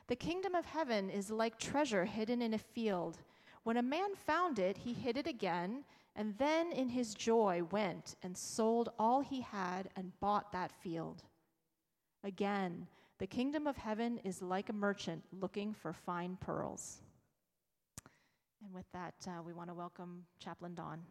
The kingdom of heaven is like treasure hidden in a field. When a man found it, he hid it again, and then in his joy went and sold all he had and bought that field. Again, the kingdom of heaven is like a merchant looking for fine pearls. And with that, we want to welcome Chaplain Don.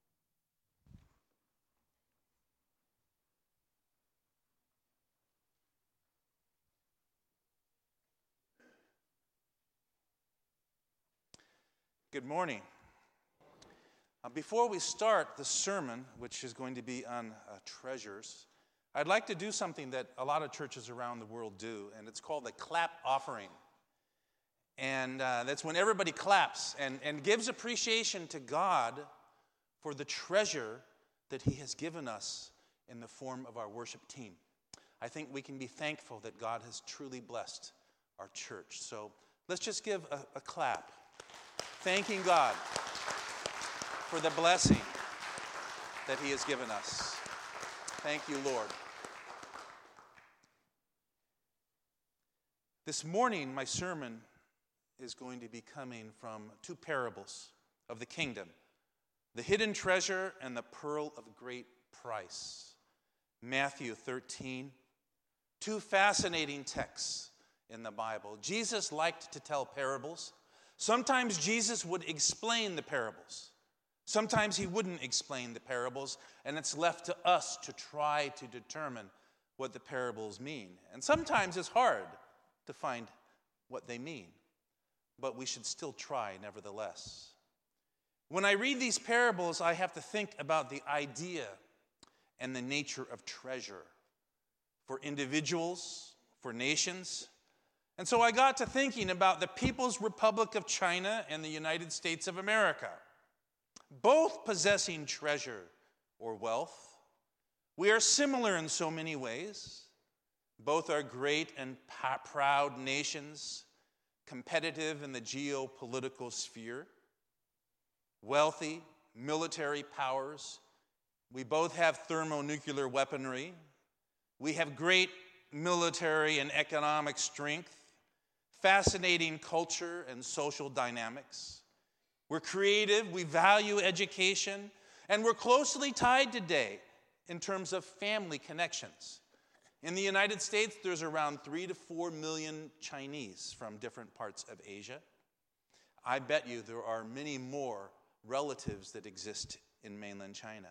Good morning. Before we start the sermon, which is going to be on treasures, I'd like to do something that a lot of churches around the world do, and it's called the clap offering. And that's when everybody claps and gives appreciation to God for the treasure that He has given us in the form of our worship team. I think we can be thankful that God has truly blessed our church. So let's just give a clap, thanking God for the blessing that He has given us. Thank you, Lord. This morning, my sermon is going to be coming from two parables of the kingdom, the hidden treasure and the pearl of great price. Matthew 13, two fascinating texts in the Bible. Jesus liked to tell parables. Sometimes Jesus would explain the parables. Sometimes He wouldn't explain the parables, and it's left to us to try to determine what the parables mean. And sometimes it's hard to find what they mean, but we should still try nevertheless. When I read these parables, I have to think about the idea and the nature of treasure for individuals, for nations. And so I got to thinking about the People's Republic of China and the United States of America, both possessing treasure or wealth. We are similar in so many ways. Both are great and proud nations, competitive in the geopolitical sphere, wealthy, military powers. We both have thermonuclear weaponry. We have great military and economic strength, fascinating culture and social dynamics. We're creative, we value education, and we're closely tied today in terms of family connections. In the United States, there's around 3 to 4 million Chinese from different parts of Asia. I bet you there are many more relatives that exist in mainland China.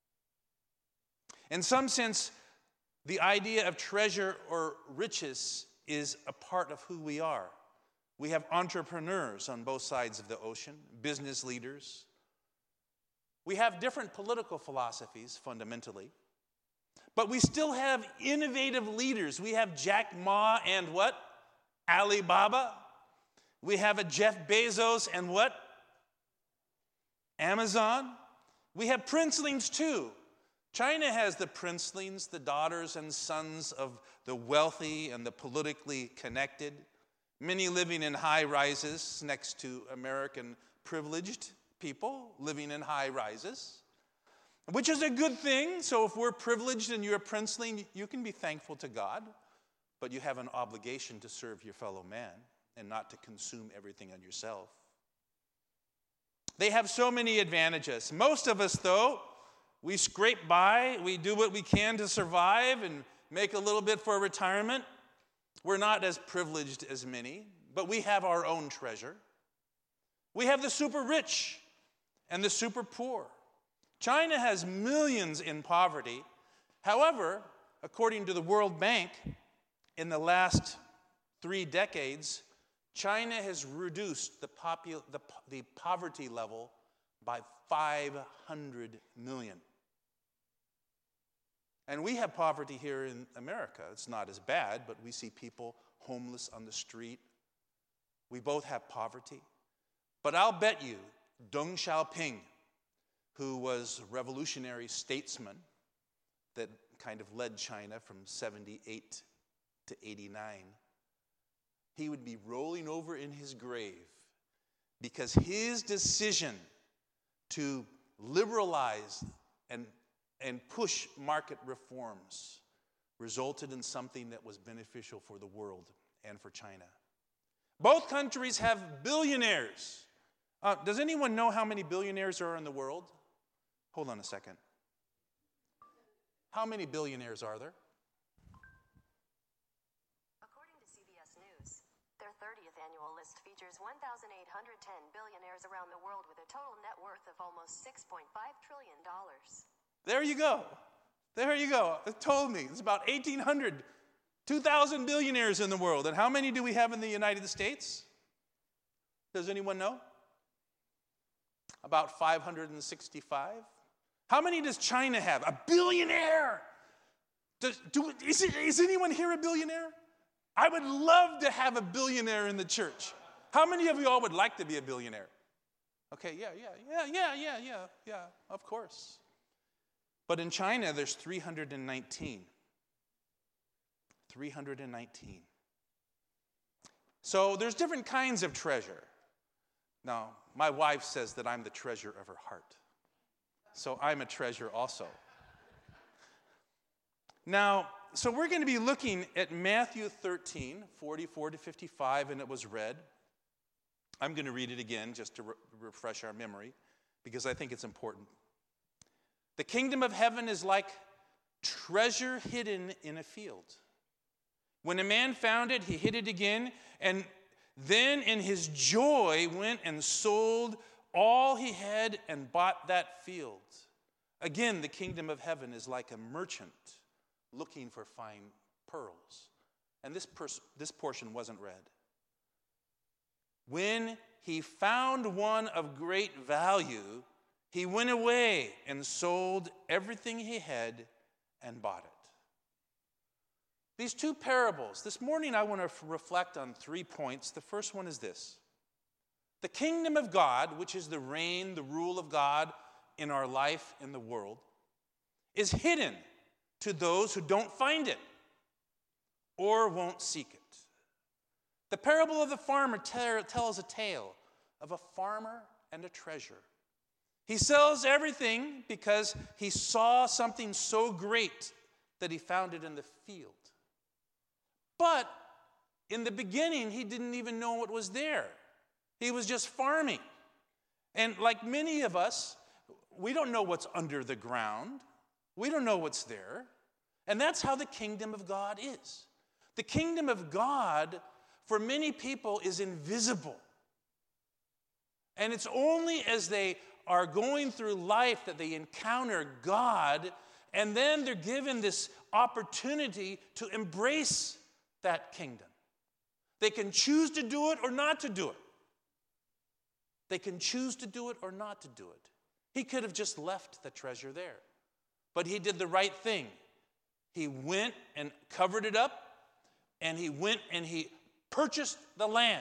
In some sense, the idea of treasure or riches is a part of who we are. We have entrepreneurs on both sides of the ocean, business leaders. We have different political philosophies, fundamentally. But we still have innovative leaders. We have Jack Ma and what? Alibaba. We have a Jeff Bezos and what? Amazon. We have princelings too. China has the princelings, the daughters and sons of the wealthy and the politically connected, many living in high rises next to American privileged people living in high rises, which is a good thing. So if we're privileged and you're a princeling, you can be thankful to God, but you have an obligation to serve your fellow man and not to consume everything on yourself. They have so many advantages. Most of us, though, we scrape by, we do what we can to survive and make a little bit for retirement. We're not as privileged as many, but we have our own treasure. We have the super rich and the super poor. China has millions in poverty. However, according to the World Bank, in the last 3 decades, China has reduced the poverty level by 500 million. And we have poverty here in America. It's not as bad, but we see people homeless on the street. We both have poverty. But I'll bet you Deng Xiaoping, who was a revolutionary statesman that kind of led China from 78 to 89, he would be rolling over in his grave because his decision to liberalize and push market reforms resulted in something that was beneficial for the world and for China. Both countries have billionaires. Does anyone know how many billionaires are in the world? Hold on a second. How many billionaires are there? According to CBS News, their 30th annual list features 1,810 billionaires around the world with a total net worth of almost $6.5 trillion. There you go. There you go. It told me. It's about 1,800, 2,000 billionaires in the world. And how many do we have in the United States? Does anyone know? About 565. How many does China have? A billionaire. Is anyone here a billionaire? I would love to have a billionaire in the church. How many of you all would like to be a billionaire? Okay, yeah, of course. But in China, there's 319. 319. So there's different kinds of treasure. Now, my wife says that I'm the treasure of her heart. So I'm a treasure also. Now, so we're going to be looking at Matthew 13, 44 to 55, and it was read. I'm going to read it again just to refresh our memory, because I think it's important. The kingdom of heaven is like treasure hidden in a field. When a man found it, he hid it again, and then in his joy went and sold all he had and bought that field. Again, the kingdom of heaven is like a merchant looking for fine pearls. And this portion wasn't read. When he found one of great value, he went away and sold everything he had and bought it. These two parables, this morning I want to reflect on 3 points. The first one is this. The kingdom of God, which is the reign, the rule of God in our life, in the world, is hidden to those who don't find it or won't seek it. The parable of the farmer tells a tale of a farmer and a treasure. He sells everything because he saw something so great that he found it in the field. But in the beginning, he didn't even know what was there. He was just farming. And like many of us, we don't know what's under the ground. We don't know what's there. And that's how the kingdom of God is. The kingdom of God, for many people, is invisible. And it's only as they are going through life that they encounter God, and then they're given this opportunity to embrace that kingdom. They can choose to do it or not to do it. They can choose to do it or not to do it. He could have just left the treasure there. But he did the right thing. He went and covered it up, and he went and he purchased the land.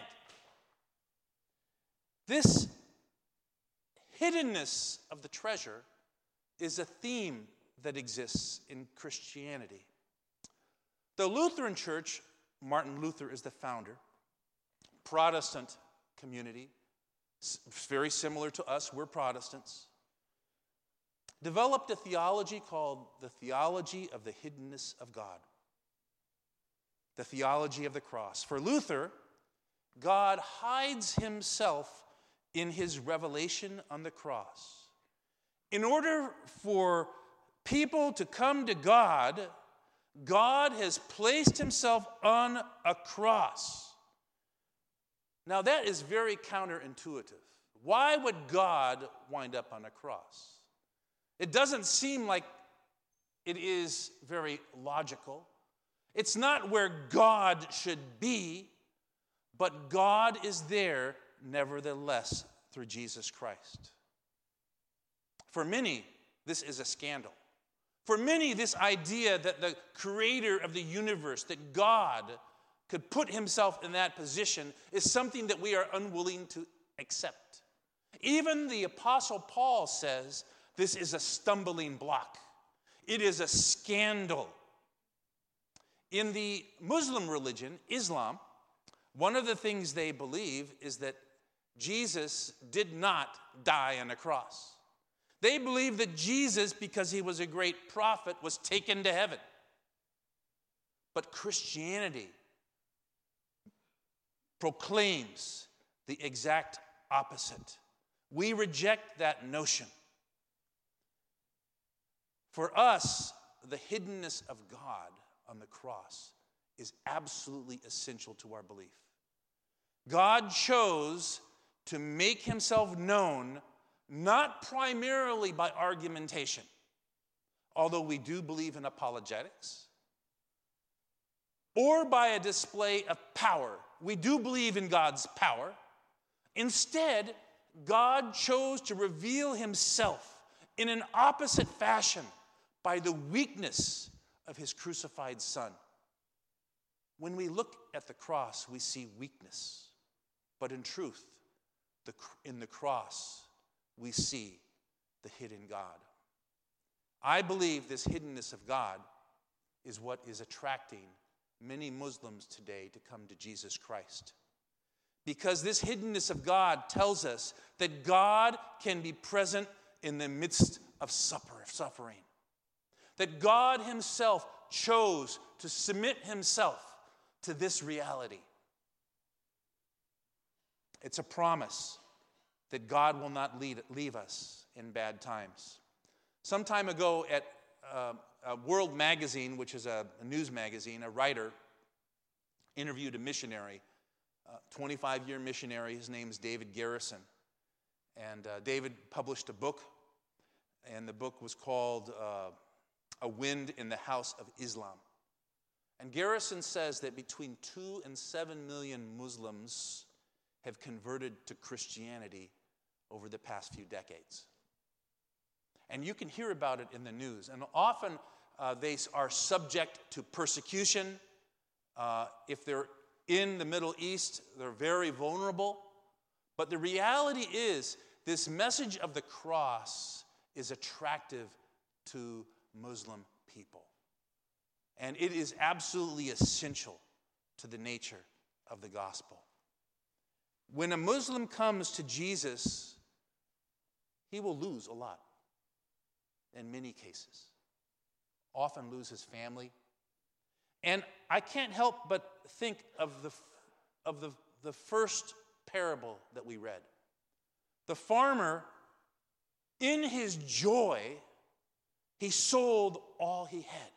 This hiddenness of the treasure is a theme that exists in Christianity. The Lutheran Church, Martin Luther is the founder, Protestant community, very similar to us, we're Protestants, developed a theology called the theology of the hiddenness of God, the theology of the cross. For Luther, God hides himself in his revelation on the cross. In order for people to come to God, God has placed himself on a cross. Now that is very counterintuitive. Why would God wind up on a cross? It doesn't seem like it is very logical. It's not where God should be, but God is there nevertheless through Jesus Christ. For many, this is a scandal. For many, this idea that the creator of the universe, that God could put himself in that position, is something that we are unwilling to accept. Even the Apostle Paul says this is a stumbling block. It is a scandal. In the Muslim religion, Islam, one of the things they believe is that Jesus did not die on a cross. They believe that Jesus, because he was a great prophet, was taken to heaven. But Christianity proclaims the exact opposite. We reject that notion. For us, the hiddenness of God on the cross is absolutely essential to our belief. God chose to make himself known not primarily by argumentation, although we do believe in apologetics, or by a display of power. We do believe in God's power. Instead, God chose to reveal himself in an opposite fashion by the weakness of his crucified Son. When we look at the cross, we see weakness. But in truth, in the cross, we see the hidden God. I believe this hiddenness of God is what is attracting many Muslims today to come to Jesus Christ. Because this hiddenness of God tells us that God can be present in the midst of suffering. That God himself chose to submit himself to this reality. It's a promise that God will not leave us in bad times. Some time ago at World Magazine, which is a news magazine, a writer interviewed a missionary, 25-year missionary. His name's David Garrison. And David published a book, and the book was called A Wind in the House of Islam. And Garrison says that between 2 and 7 million Muslims have converted to Christianity over the past few decades. And you can hear about it in the news. And often they are subject to persecution. If they're in the Middle East, they're very vulnerable. But the reality is, this message of the cross is attractive to Muslim people. And it is absolutely essential to the nature of the gospel. When a Muslim comes to Jesus, he will lose a lot in many cases. Often lose his family. And I can't help but think of the first parable that we read. The farmer, in his joy, he sold all he had.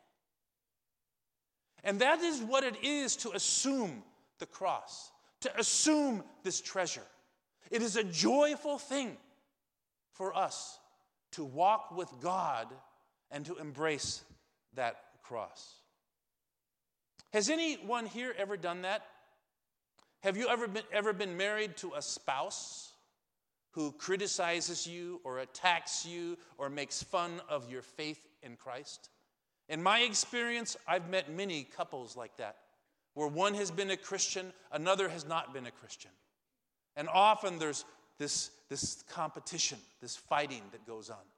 And that is what it is to assume the cross, to assume this treasure. It is a joyful thing for us to walk with God and to embrace that cross. Has anyone here ever done that? Have you ever been married to a spouse who criticizes you or attacks you or makes fun of your faith in Christ? In my experience, I've met many couples like that, where one has been a Christian, another has not been a Christian. And often there's this competition, this fighting that goes on.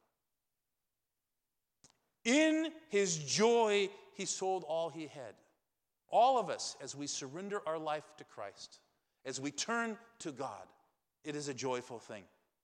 In his joy, he sold all he had. All of us, as we surrender our life to Christ, as we turn to God, it is a joyful thing.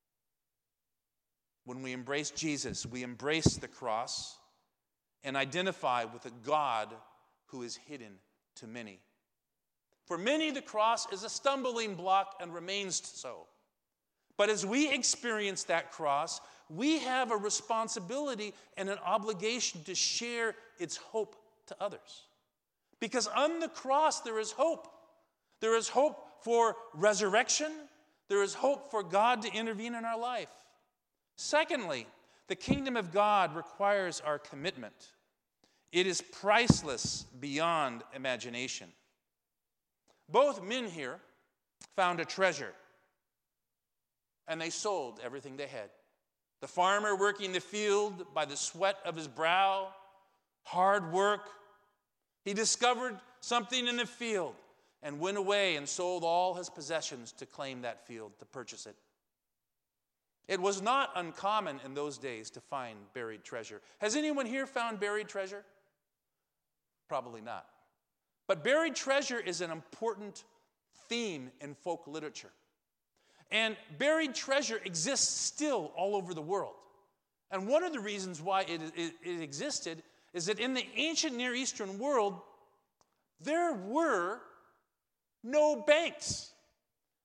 When we embrace Jesus, we embrace the cross and identify with a God who is hidden to many. For many, the cross is a stumbling block and remains so. But as we experience that cross, we have a responsibility and an obligation to share its hope to others. Because on the cross, there is hope. There is hope for resurrection. There is hope for God to intervene in our life. Secondly, the kingdom of God requires our commitment. It is priceless beyond imagination. Both men here found a treasure, and they sold everything they had. The farmer working the field by the sweat of his brow, hard work. He discovered something in the field and went away and sold all his possessions to claim that field, to purchase it. It was not uncommon in those days to find buried treasure. Has anyone here found buried treasure? Probably not. But buried treasure is an important theme in folk literature. And buried treasure exists still all over the world. And one of the reasons why it existed is that in the ancient Near Eastern world, there were no banks.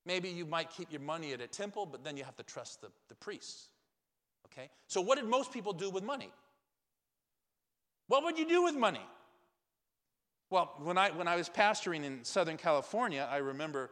Maybe you might keep your money at a temple, but then you have to trust the priests. Okay? So what did most people do with money? What would you do with money? Well, when I was pastoring in Southern California, I remember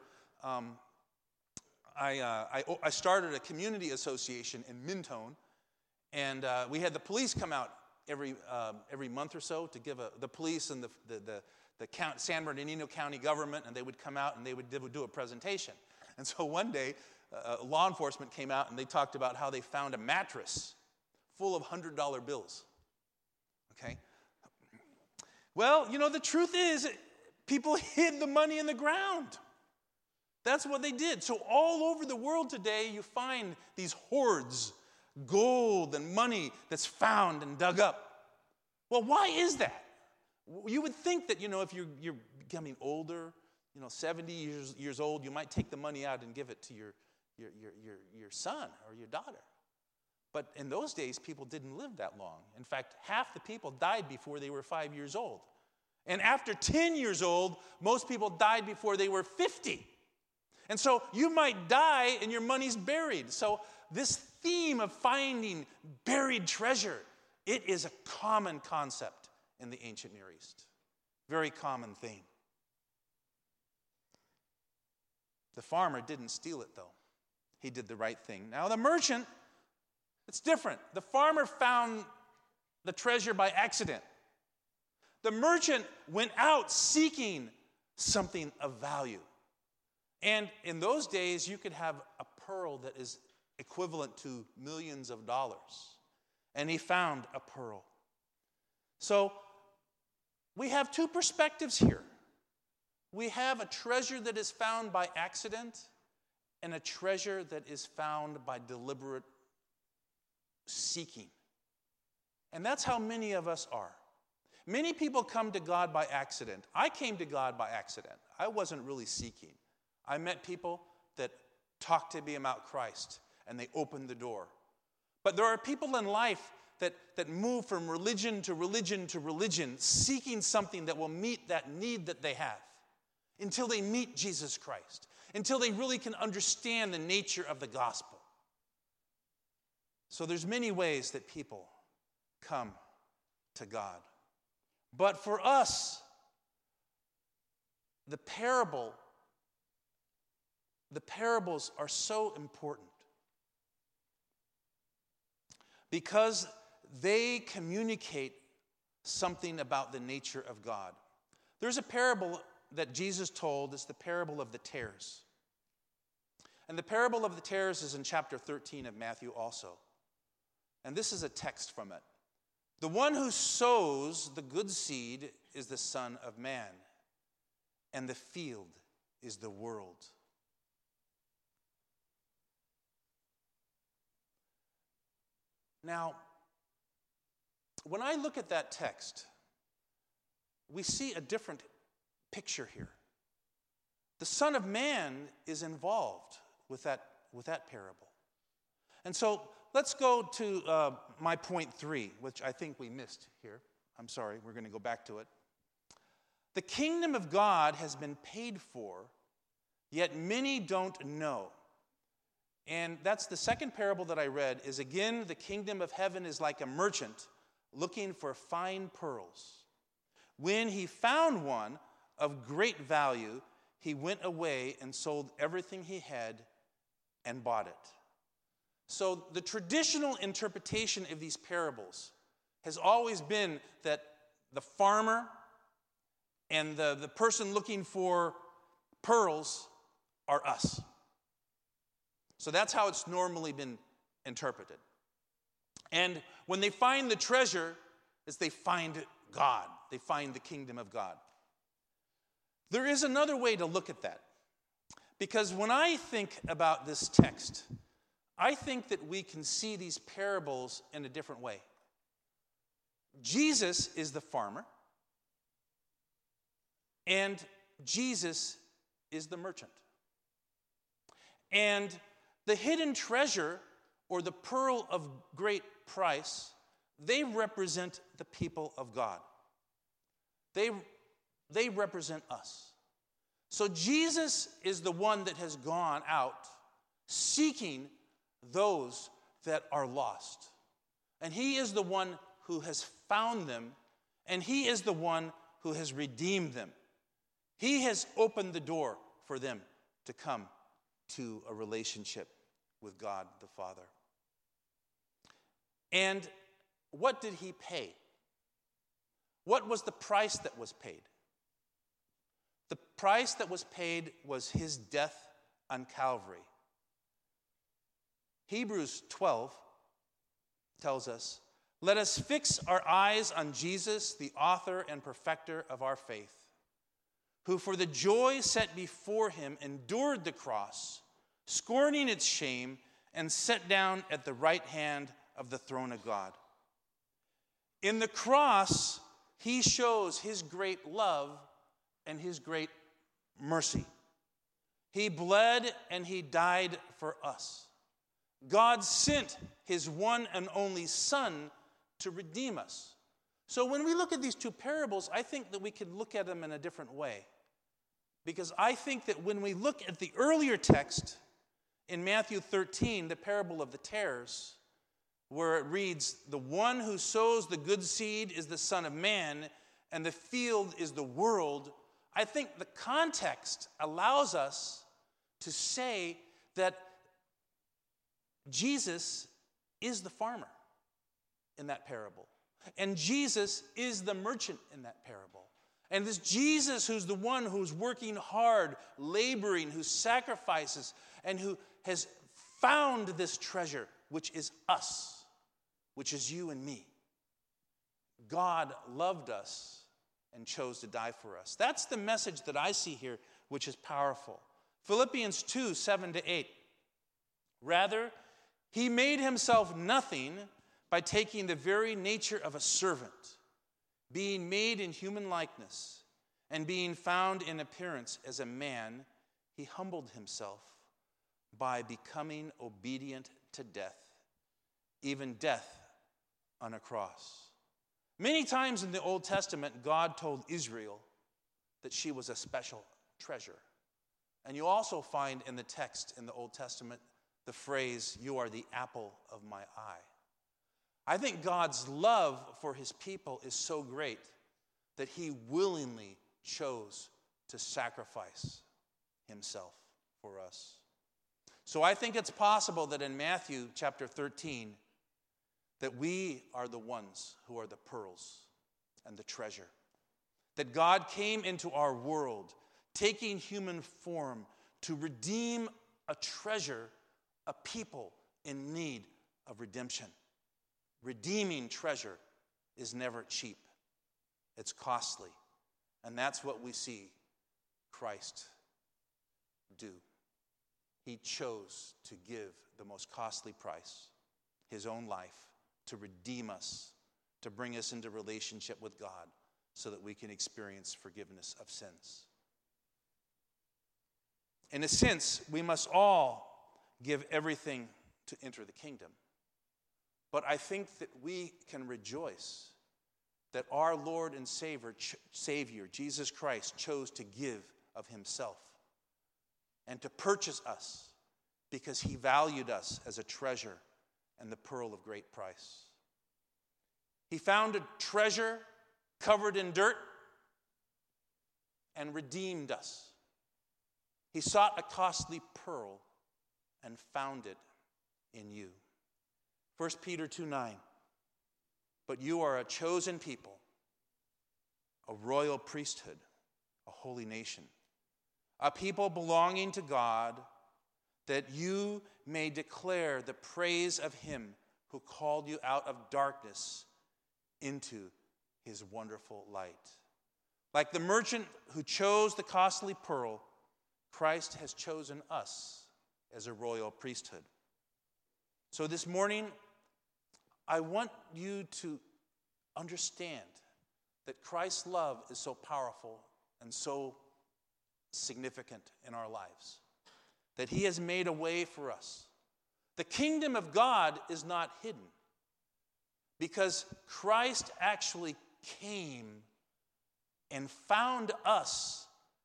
I started a community association in Mentone, and we had the police come out every month or so to give the police and the San Bernardino County government, and they would come out and they would do a presentation. And so one day, law enforcement came out and they talked about how they found a mattress full of $100 bills. Okay? Well, the truth is, people hid the money in the ground. That's what they did. So all over the world today, you find these hoards, gold and money that's found and dug up. Well, why is that? You would think that, if you're becoming older, 70 years old, you might take the money out and give it to your son or your daughter. But in those days, people didn't live that long. In fact, half the people died before they were 5 years old. And after 10 years old, most people died before they were 50. And so you might die and your money's buried. So this theme of finding buried treasure, it is a common concept in the ancient Near East. Very common theme. The farmer didn't steal it, though. He did the right thing. Now, the merchant, it's different. The farmer found the treasure by accident. The merchant went out seeking something of value. And in those days, you could have a pearl that is equivalent to millions of dollars. And he found a pearl. So we have two perspectives here. We have a treasure that is found by accident and a treasure that is found by deliberate seeking. And that's how many of us are. Many people come to God by accident. I came to God by accident. I wasn't really seeking. I met people that talked to me about Christ, and they opened the door. But there are people in life that move from religion to religion to religion, seeking something that will meet that need that they have, until they meet Jesus Christ, until they really can understand the nature of the gospel. So there's many ways that people come to God. But for us, the parables are so important because they communicate something about the nature of God. There's a parable that Jesus told. It's the parable of the tares. And the parable of the tares is in chapter 13 of Matthew also. And this is a text from it. The one who sows the good seed is the Son of Man, and the field is the world. Now, when I look at that text, we see a different picture here. The Son of Man is involved with that parable. And so let's go to my point 3, which I think we missed here. I'm sorry, we're going to go back to it. The kingdom of God has been paid for, yet many don't know. And that's the second parable that I read, is again, the kingdom of heaven is like a merchant looking for fine pearls. When he found one of great value, he went away and sold everything he had and bought it. So the traditional interpretation of these parables has always been that the farmer and the person looking for pearls are us. So that's how it's normally been interpreted. And when they find the treasure, is they find God. They find the kingdom of God. There is another way to look at that. Because when I think about this text, I think that we can see these parables in a different way. Jesus is the farmer, and Jesus is the merchant. And the hidden treasure, or the pearl of great price, they represent the people of God. They represent us. So Jesus is the one that has gone out seeking those that are lost. And he is the one who has found them, and he is the one who has redeemed them. He has opened the door for them to come to a relationship with God the Father. And what did he pay? What was the price that was paid? The price that was paid was his death on Calvary. Hebrews 12 tells us, "Let us fix our eyes on Jesus, the author and perfecter of our faith, who for the joy set before him endured the cross, scorning its shame, and sat down at the right hand of the throne of God." In the cross, he shows his great love and his great mercy. He bled and he died for us. God sent his one and only Son to redeem us. So when we look at these two parables, I think that we can look at them in a different way. Because I think that when we look at the earlier text in Matthew 13, the parable of the tares, where it reads, "The one who sows the good seed is the Son of Man, and the field is the world," I think the context allows us to say that Jesus is the farmer in that parable. And Jesus is the merchant in that parable. And this Jesus who's the one who's working hard, laboring, who sacrifices, and who has found this treasure, which is us, which is you and me. God loved us and chose to die for us. That's the message that I see here, which is powerful. Philippians 2, 7-8. "Rather, he made himself nothing by taking the very nature of a servant, being made in human likeness, and being found in appearance as a man, he humbled himself by becoming obedient to death, even death on a cross." Many times in the Old Testament, God told Israel that she was a special treasure. And you also find in the text in the Old Testament the phrase, "You are the apple of my eye." I think God's love for his people is so great that he willingly chose to sacrifice himself for us. So I think it's possible that in Matthew chapter 13, that we are the ones who are the pearls and the treasure. That God came into our world, taking human form to redeem a treasure, a people in need of redemption. Redeeming treasure is never cheap. It's costly. And that's what we see Christ do. He chose to give the most costly price, his own life, to redeem us, to bring us into relationship with God so that we can experience forgiveness of sins. In a sense, we must all give everything to enter the kingdom. But I think that we can rejoice that our Lord and Savior, Jesus Christ, chose to give of himself and to purchase us because he valued us as a treasure and the pearl of great price. He found a treasure covered in dirt and redeemed us. He sought a costly pearl and found it in you. 1 Peter 2:9. "But you are a chosen people, a royal priesthood, a holy nation, a people belonging to God, that you may declare the praise of him who called you out of darkness into his wonderful light." Like the merchant who chose the costly pearl, Christ has chosen us as a royal priesthood. So this morning, I want you to understand that Christ's love is so powerful and so significant in our lives, that he has made a way for us. The kingdom of God is not hidden because Christ actually came and found us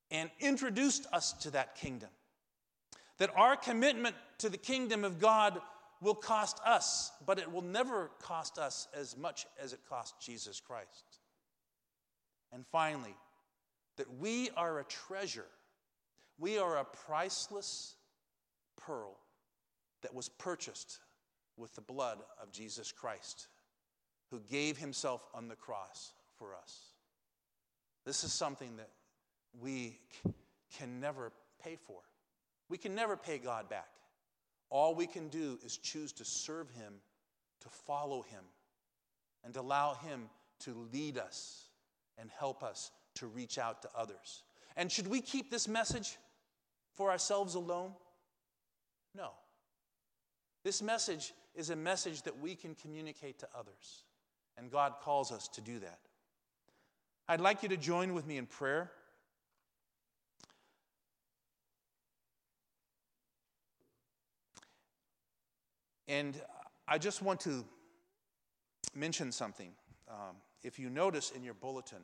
and introduced us to that kingdom. That our commitment to the kingdom of God will cost us, but it will never cost us as much as it cost Jesus Christ. And finally, that we are a treasure. We are a priceless pearl that was purchased with the blood of Jesus Christ, who gave himself on the cross for us. This is something that we can never pay for. We can never pay God back. All we can do is choose to serve him, to follow him, and to allow him to lead us and help us to reach out to others. And should we keep this message for ourselves alone? No. This message is a message that we can communicate to others, and God calls us to do that. I'd like you to join with me in prayer. And I just want to mention something. If you notice in your bulletin,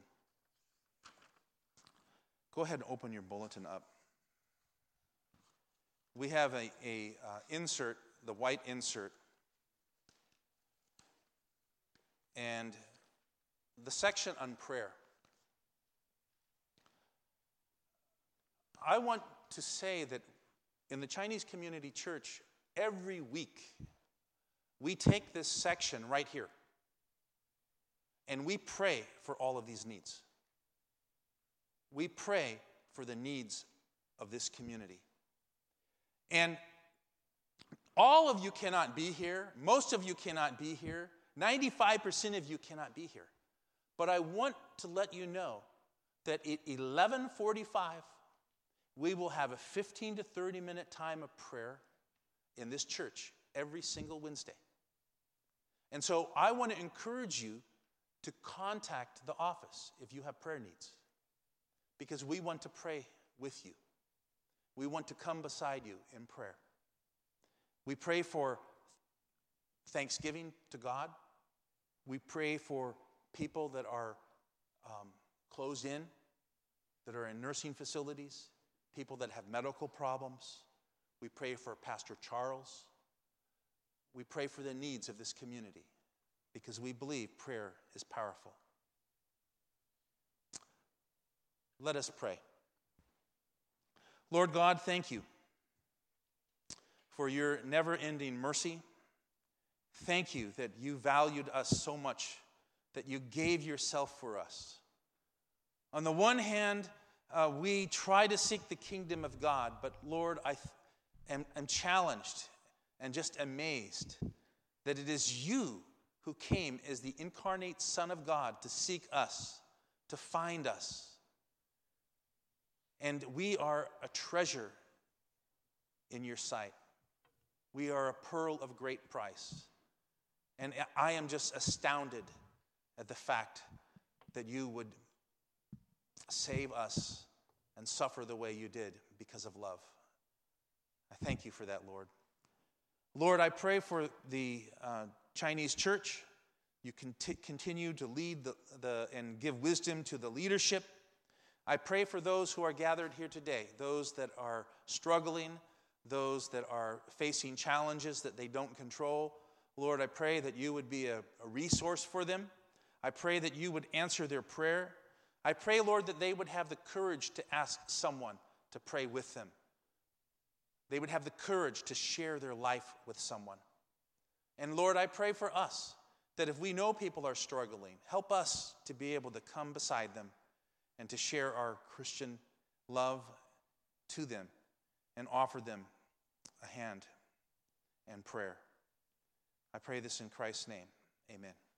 go ahead and open your bulletin up. We have a insert, the white insert, and the section on prayer. I want to say that in the Chinese Community Church, every week, we take this section right here and we pray for all of these needs. We pray for the needs of this community. And all of you cannot be here. Most of you cannot be here. 95% of you cannot be here. But I want to let you know that at 11:45, we will have a 15 to 30-minute time of prayer in this church every single Wednesday. And so I want to encourage you to contact the office if you have prayer needs, because we want to pray with you. We want to come beside you in prayer. We pray for thanksgiving to God. We pray for people that are closed in, that are in nursing facilities, people that have medical problems. We pray for Pastor Charles. We pray for the needs of this community because we believe prayer is powerful. Let us pray. Lord God, thank you for your never-ending mercy. Thank you that you valued us so much that you gave yourself for us. On the one hand, we try to seek the kingdom of God, but Lord, I am challenged and just amazed that it is you who came as the incarnate Son of God to seek us, to find us. And we are a treasure in your sight. We are a pearl of great price. And I am just astounded at the fact that you would save us and suffer the way you did because of love. I thank you for that, Lord. Lord, I pray for the Chinese church. You can continue to lead and give wisdom to the leadership. I pray for those who are gathered here today, those that are struggling, those that are facing challenges that they don't control. Lord, I pray that you would be a resource for them. I pray that you would answer their prayer. I pray, Lord, that they would have the courage to ask someone to pray with them. They would have the courage to share their life with someone. And Lord, I pray for us that if we know people are struggling, help us to be able to come beside them and to share our Christian love to them and offer them a hand and prayer. I pray this in Christ's name. Amen.